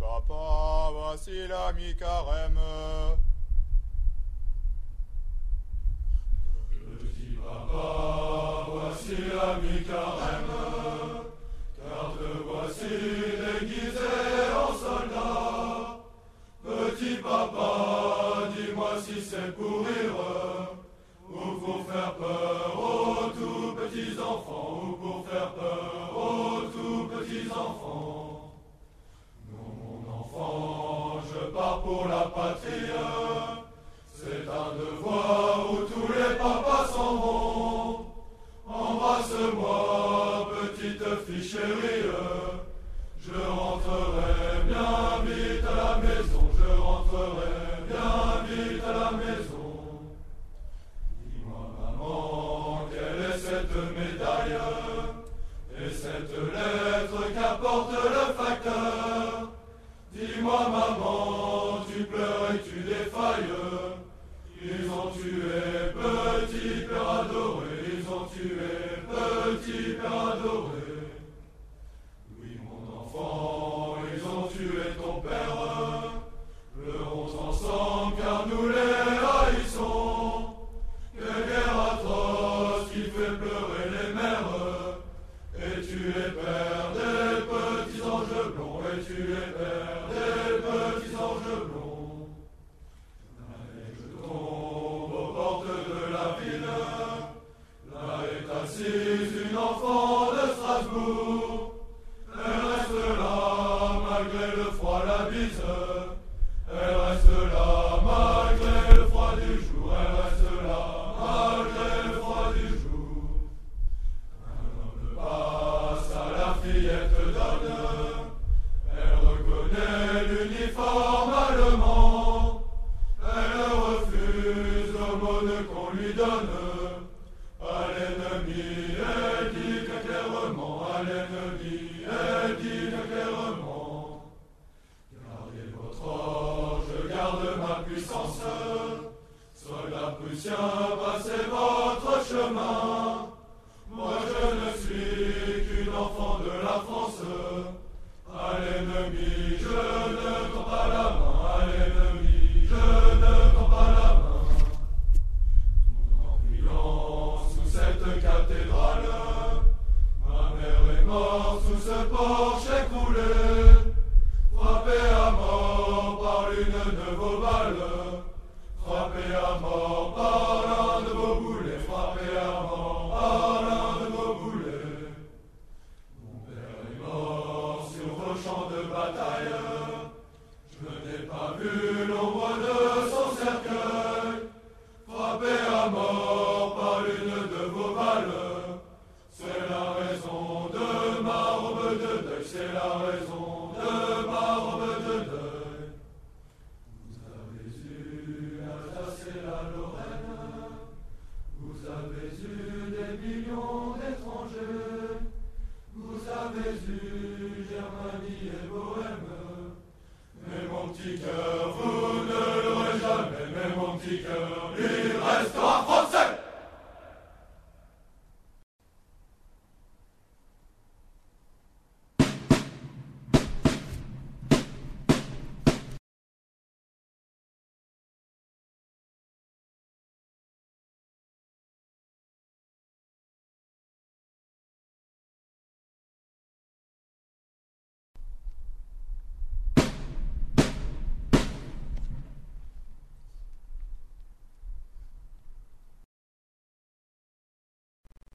papa, voici l'ami Carême. Petit papa, voici l'ami Carême, car te voici déguisé en soldat. Petit papa, dis-moi si c'est pour rire, ou pour faire peur aux tout petits enfants, ou pour faire peur aux tout petits enfants. Non, mon enfant, je pars pour la patrie. C'est un devoir où tous les papas s'en vont. Embrasse-moi, petite fille chérie. Je rentrerai bien vite à la maison. Je rentrerai bien vite à la maison. Dis-moi, maman, quelle est cette médaille et cette lettre qu'apporte le facteur? Dis-moi, maman, tu pleures et tu défailles. Ils ont tué petit père adoré, ils ont tué petit père adoré. Oui, mon enfant, ils ont tué ton père. Pleurons ensemble car nous les haïssons. Quelle guerre atroce qui fait pleurer les mères. Et tu es père des petits anges blonds, et tu es père des petits anges blonds. Aux portes de la ville, là est assise une enfant de Strasbourg. Elle reste là malgré le froid, la bise. Elle reste là malgré le froid du jour. Elle reste là malgré le froid du jour. Un homme passe à la fillette donne. Elle reconnaît l'uniforme allemand. Elle refuse l'aumône qu'on lui donne. À l'ennemi, elle dit que clairement. À l'ennemi, elle dit que clairement. Gardez votre or, je garde ma puissance. Soldats prussiens, passez votre chemin. Moi je ne suis qu'une enfant de la France. À l'ennemi, je ne tends pas la main. À l'ennemi, je ne tends pas la main. Tout en priant sous cette cathédrale, ma mère est morte sous ce porche écroulé, frappée à mort par l'une de vos balles, frappée à mort par l'un de vos boulets, frappée à mort par l'un de vos boulets. Mon père est mort sur vos champs de bataille. Je n'ai pas vu l'ombre de son cercueil, frappé à mort par l'une de vos balles. C'est la raison de ma robe de deuil, c'est la raison de ma robe de deuil. Vous avez eu l'Alsace et la Lorraine, vous avez eu des millions d'étrangers, vous avez eu Germanie et Bohême. Mais mon petit cœur, vous